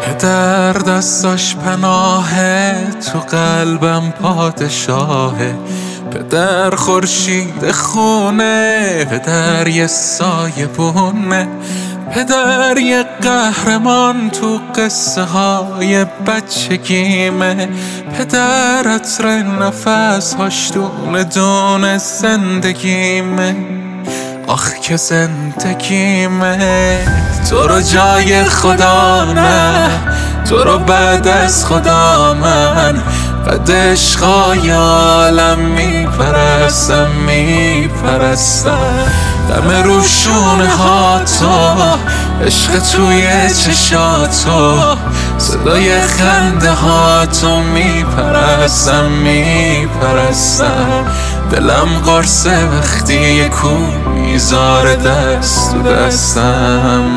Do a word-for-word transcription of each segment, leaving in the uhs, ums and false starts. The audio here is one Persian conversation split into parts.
پدر دستاش پناهه، تو قلبم پادشاهه. پدر خورشید خونه، پدر یه سایه بونه. پدر یه قهرمان تو قصه های بچگیمه. پدر عطر نفس هاش دونه دونه زندگیمه. آخ که زندگیمه. تو رو جای خدا نه، تو رو بعد از خدا من قد عشقای عالم میپرستم میپرستم. دم روشونه ها تو، عشق توی چشاتو، صدای خنده ها تو میپرستم میپرستم. دلم قرصه وقتی یه کو میذاره دست تو دستم.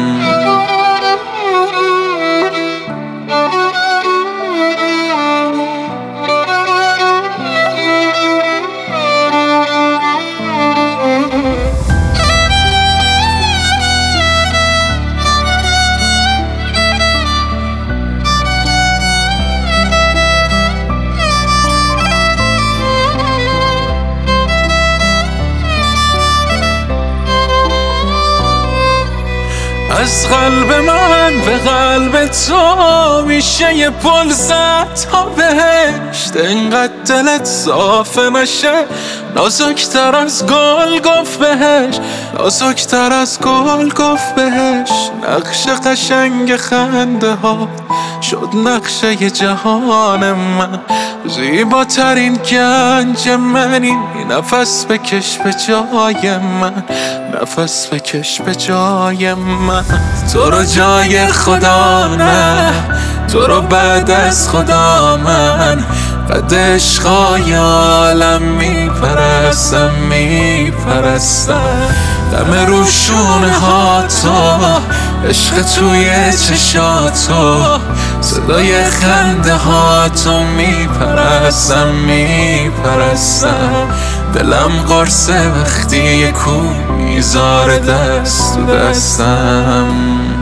از قلب من به قلب تو میشه یه پل زد تا بهشت. انقدر دلت صافه نشه، نازکتر از گل گفت بهش، نازکتر از گل گفت بهش. نقش قشنگ خنده ها شد نقشه ی جهان من. زیباترین گنج منی، نفس بکش به جای من، نفس بکش به جای من. تو رو جای خدا نه، تو رو بعد از خدا من قد عشقای عالم میپرستم میپرستم. دم روشونه ها تو، عشق توی چشاتو، صدای خنده ها تو میپرستم میپرستم. دلم قرصه وقتی یه کو میذاره دست تو دستم.